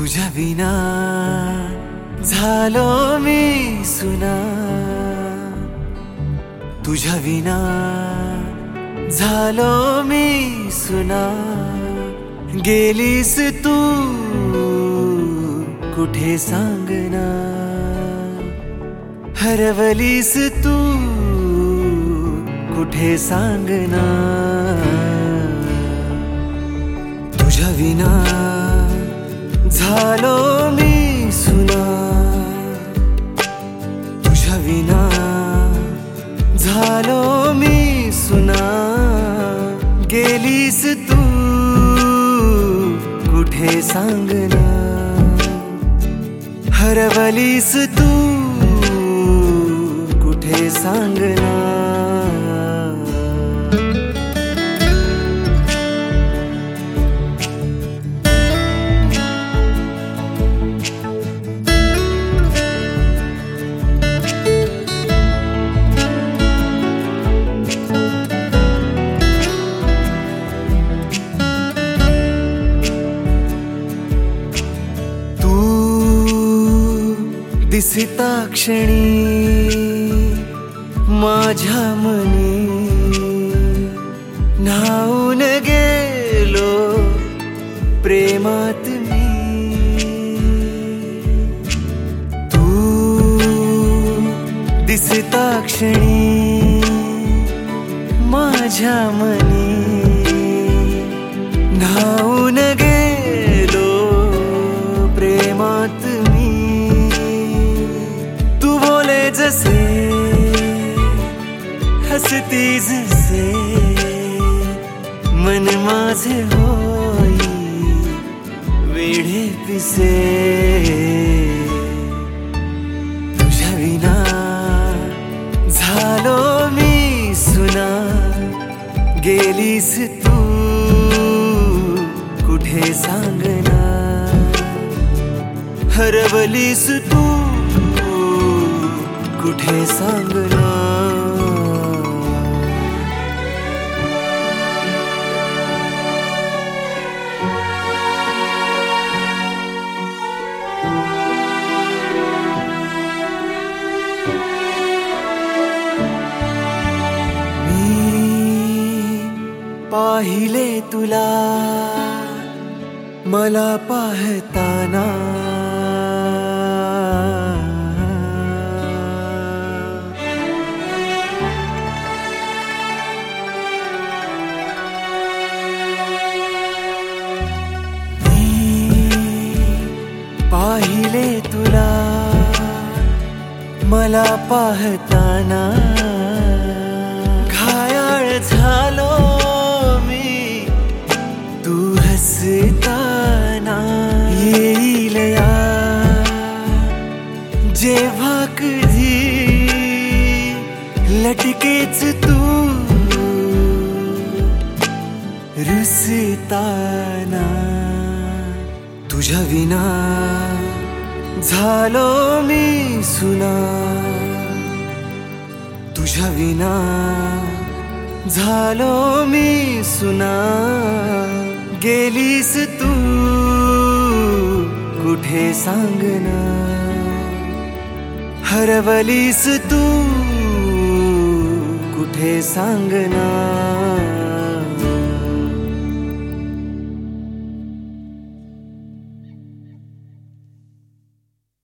तुझ्या विना झालो मी सुना, तुझ्या विना झालो मी सुना. गेलीस तू कुठे सांगना, हरवलीस तू कुठे सांगना. तुझ्या विना झालो मी सुना, तुझ्या विना झालो मी सुना. गेलीस तू कुठे सांगना, हरवलीस तू कुठे सांगना. दिसता क्षणी माझ्या मनी, न्हाऊन गेलो प्रेमात मी. तू दिसता क्षणी माझ्या मनी, न्हाऊन गेलो प्रेमात मी. जसे हसती जसे मन माझे होई वेडे पिसे. तुझ्या विना झालो मी सुना, गेलीस तू कुठे सांगना, हरवलीस तू कुठे सांगना. मी पाहिले तुला मला पाहताना, पाहिले तुला मला पाहताना. घायाळ झालो मी तू हसताना. येईल या जेव्हा कधी लटकेच तू रुसताना. तुझ्या विना झालो मी सुना, तुझ्या विना झालो मी सुना. गेलीस तू कुठे सांगना, हरवलीस तू कुठे सांगना.